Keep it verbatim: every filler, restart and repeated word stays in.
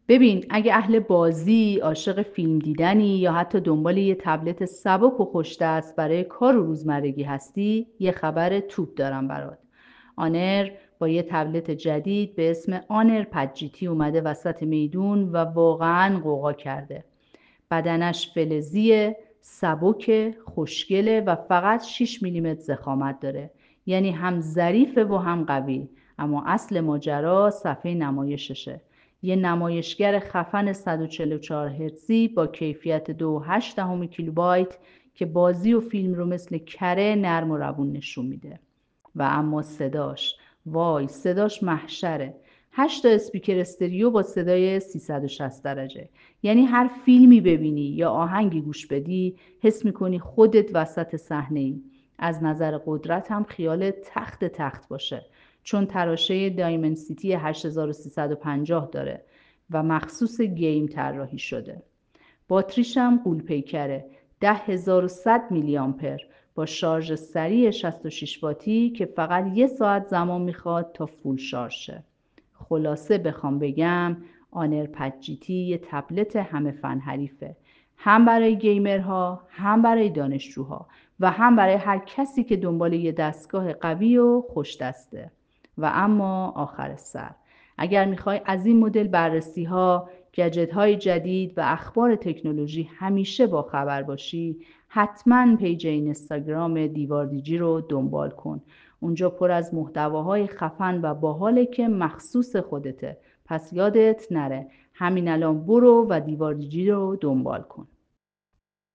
ببین، اگه اهل بازی، عاشق فیلم دیدنی یا حتی دنبال یه تبلت سبک و خوش‌دست برای کار و روزمرگی هستی، یه خبر توپ دارم برات. آنر با یه تبلت جدید به اسم آنر پد جی تی اومده وسط میدون و واقعاً غوغا کرده. بدنش فلزیه، سبک، خوشگله و فقط شش میلیمتر ضخامت داره. یعنی هم ظریفه و هم قوی. اما اصل ماجرا صفحه نمایششه. یه نمایشگر خفن صد و چهل و چهار هرتزی با کیفیت دو و هشت دهم کیلوبایت که بازی و فیلم رو مثل کره نرم و روون نشون میده. و اما صداش، وای صداش محشره. هشت تا اسپیکر استریو با صدای سیصد و شصت درجه. یعنی هر فیلمی ببینی یا آهنگی گوش بدی حس میکنی خودت وسط صحنه ای. از نظر قدرت هم خیال تخت تخت باشه، چون تراشه دایمنسیتی هشت هزار و سیصد و پنجاه داره و مخصوص گیم طراحی شده. باتریش هم غول پیکره، ده هزار و صد میلی آمپر با شارژ سریع شصت و شش واتی که فقط یه ساعت زمان میخواد تا فول شارژ شه. خلاصه بخوام بگم، آنر پد جی تی یه تبلت همه فن حریفه. هم برای گیمرها، هم برای دانشجوها و هم برای هر کسی که دنبال یه دستگاه قوی و خوش دسته. و اما آخر سر، اگر میخوای از این مدل بررسی ها، گجت های جدید و اخبار تکنولوژی همیشه با خبر باشی، حتما پیج اینستاگرام دیوار دیجی رو دنبال کن. اونجا پر از محتواهای خفن و باحاله که مخصوص خودته. پس یادت نره، همین الان برو و دیوار دیجی رو دنبال کن.